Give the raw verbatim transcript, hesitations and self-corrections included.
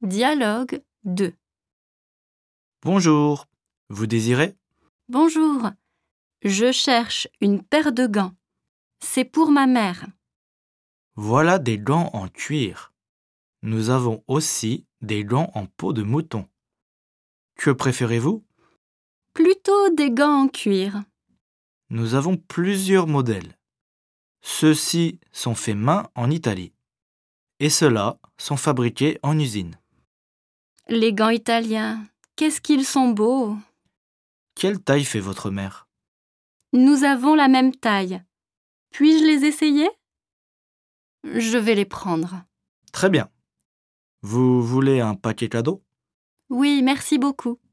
Dialogue deux. Bonjour, vous désirez? Bonjour, je cherche une paire de gants. C'est pour ma mère. Voilà des gants en cuir. Nous avons aussi des gants en peau de mouton. Que préférez-vous? Plutôt des gants en cuir. Nous avons plusieurs modèles. Ceux-ci sont faits main en Italie et ceux-là sont fabriqués en usine. Les gants italiens, qu'est-ce qu'ils sont beaux! Quelle taille fait votre mère? Nous avons la même taille. Puis-je les essayer? Je vais les prendre. Très bien. Vous voulez un paquet cadeau? Oui, merci beaucoup.